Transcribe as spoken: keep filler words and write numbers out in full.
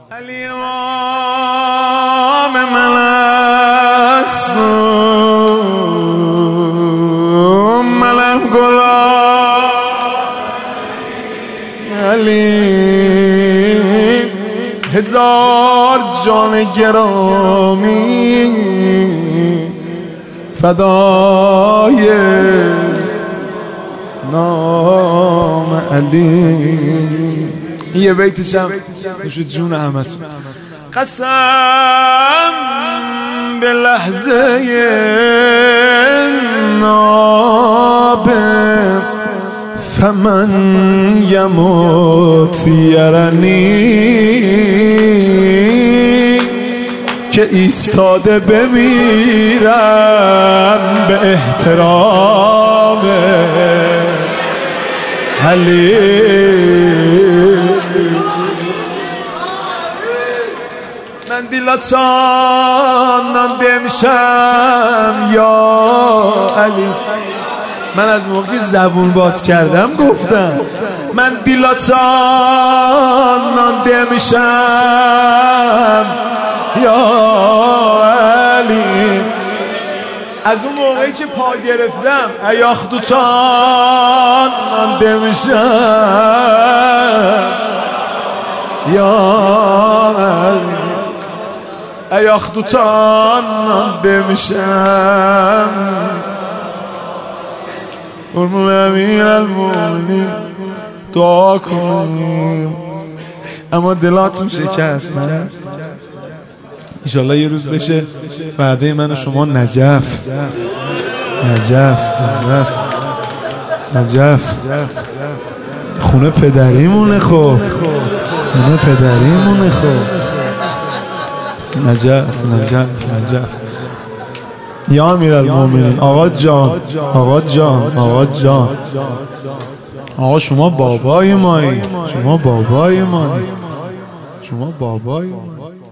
علی امام من است منم گلاب علی هزار جان گرامی فدای نام علی. یه بیتشم نوش جون احمد. قسم به لحظه ناب فمن یموت یرنی که ایستاده بمیرم به احترام علی. من دیلاتان دمشم یا علی. من از موقعی زبون باز کردم گفتم من دیلاتان دمشم یا علی. از اون موقعی که پا گرفتم ایاخدوتان دمشم یا علی. ایاخدوتان دمشم قربون امیر المومنین دعا کنیم. اما دلاتون شکست نه؟ انشالله یه روز بشه بعده من و شما نجف نجف نجف نجف خونه پدریمونه. خب خونه پدریمونه. خب نجف نجف نجف. یا امیرالمومنین آقا جان آقا جان آقا جان آقا شما بابای مایی، شما بابای مایی، شما بابای مایی.